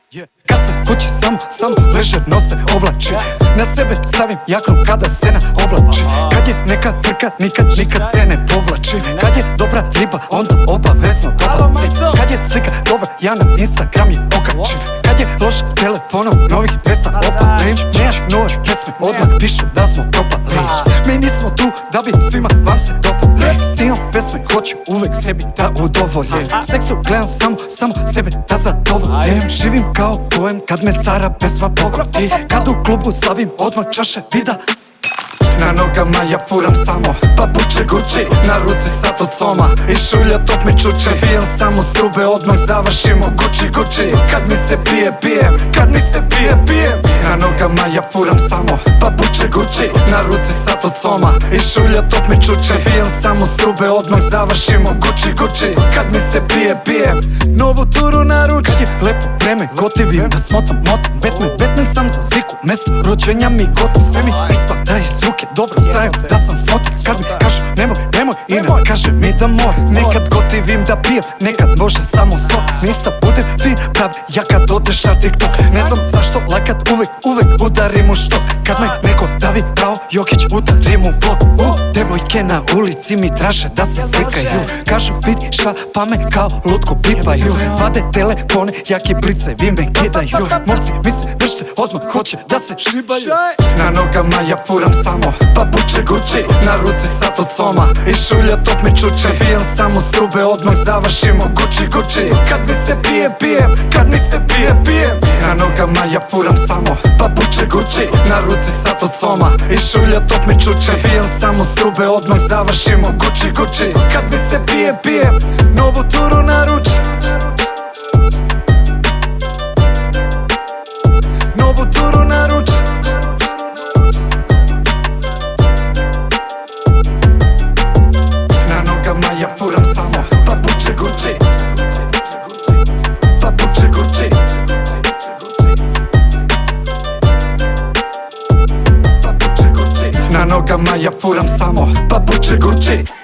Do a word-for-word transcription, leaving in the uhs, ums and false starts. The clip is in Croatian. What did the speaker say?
Kad se kući samo, samo leže nose oblači. Na sebe stavim jaknu kada se na oblači. Kad je neka trka nikad, nikad se ne povlači. Kad je dobra riba onda obavezno dobaci. Kad je slika dobra ja na Instagram je okačim. Kad je loš telefonom novih dvesta opalim. Nemaš nove pesme odmah pišu da smo propali. Mi nismo tu da bi svima vam se dopali. Snimam pesme hoću uvek sebi da udovoljim. Seksu gledam samo, samo sebe da zadovoljim. Živim kao poem kad me stara pesma pogodi. Kad u klubu slavim odmah čaše vida. Na nogama ja furam samo papuče Gucci. Na ruci sat od soma i šulja top mi čuče. Pijem samo strube, odmah završimo Gucci Gucci. Kad mi se pije, pijem, kad mi se pije, pijem. Na nogama ja furam samo papuče Gucci. Na ruci sat od soma i šulja top mi čuče. Pijem samo strube, odmah završimo Gucci Gucci. Kad mi se pije, pijem. Novu turu na ruč. Kad je lepo vreme, gotivim da smotam, motam Batman, Batman sam za ziku, mesto rođenja mi gotovo. Sve mi ispada iz ruke, dobro znajem da sam smotan. Kad mi kažu nemoj, nemoj i ne kaže mi da mora. Nekad gotivim da pijem, nekad može samo sok. Nista budem fin, pravi ja kad odeš na TikTok. Ne znam zašto lakat uvek, uvek udarim u štok. Kad me neko davi kao Jokić udarim u blok. U, devojke na ulici mi traže da se slikaju. Kažu vidi šta pa me kao lutku pipaju. Vade telefone, jaki blicevi me kidaju. Momci mi se vršte odmah hoće da se šibaju. Na nogama ja furam samo papuče Gucci. Na ruci sat od soma i šulja top mi čuče. Pijem samo strube, odmah završimo Gucci Gucci. Kad mi se pije, pijem, kad mi se pije, pijem. Na nogama ja furam samo papuče Gucci. Na ruci sat od soma i šulja top mi čuče. Pijem samo strube, odmah završimo Gucci Gucci. Kad mi se pije, pijem. Novu turu na ruč. Novu turu na ruč. Na nogama ja furam samo papuče Gucci. Papuče Gucci. Papuče Gucci. Na nogama ja furam samo papuče Gucci.